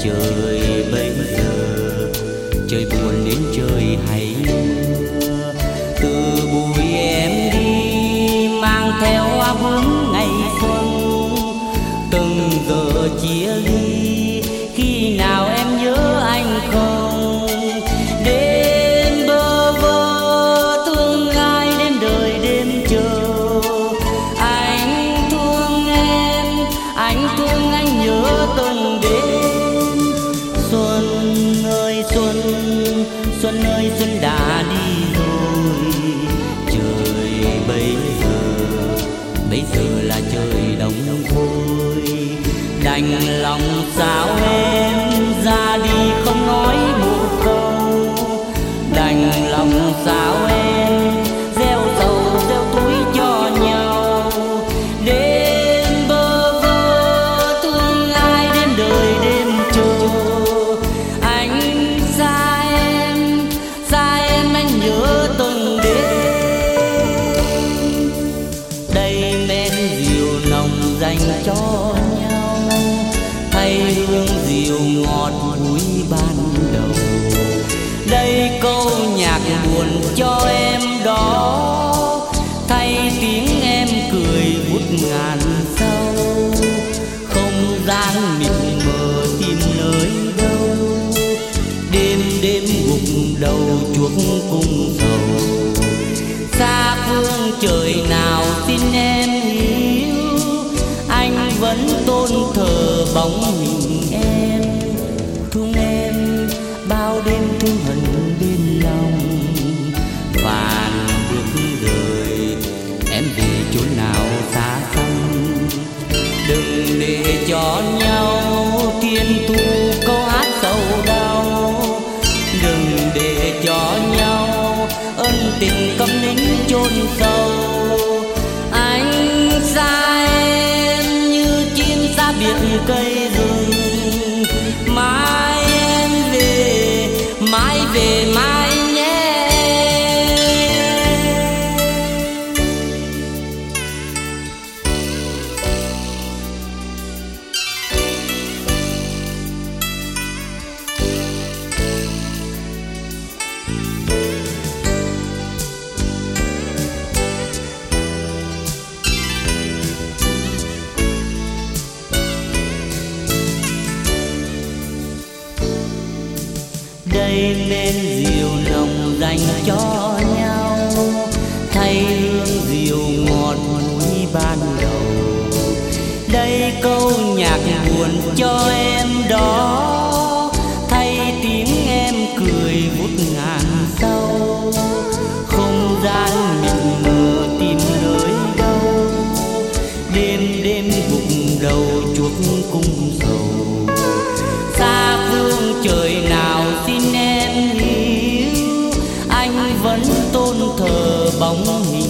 Trời bây giờ trời buồn đến trời hay mưa, từ bụi em đi mang theo hoa bướm ngày xuân. Từng giờ chia ly khi nào em nhớ anh không? Đêm bơ vơ thương ai đến đời đêm chờ. Anh thương em, anh thương anh nhớ từng đêm. Xuân ơi xuân, xuân ơi xuân đã đi rồi. Trời bây giờ là trời đông thôi. Đành lòng sao em ra đi không nói một câu. Đành lòng sao em gieo sầu gieo túi cho nhau. Đêm bơ vơ thương ai đến đời đêm chờ. Anh xa em anh nhớ từng đêm. Đây men rượu nồng dành cho nhau, thay hương rượu ngọt vui ban đầu. Đây câu nhạc buồn cho em đó, thay tiếng em cười vút ngàn sâu. Không gian mịt mờ tìm nơi đâu, đêm đêm gục đầu chuốc cung sầu. Xa phương trời nào xin em hiểu, anh vẫn tôn thờ bóng hình em. Thương em bao đêm thương hận bên lòng, vàn bước đời em về chốn nào xa xăm. Đừng để cho nhau thiên thu câu hát sầu đau. Đừng để cho nhau ân tình câm nín chôn sâu. Anh xa em như chim xa biệt cây rừng. Mai em về, mai về mai nhé. Đây men rượu nồng dành cho nhau, thay hương rượu ngọt vui ban đầu. Đây câu nhạc buồn cho em đó, thay tiếng em cười vút ngàn sâu. Không gian mịt mờ tìm nơi đâu, đêm đêm gục đầu chuốc cung sầu. Xa phương trời nào xin em hiểu, anh vẫn tôn thờ bóng hình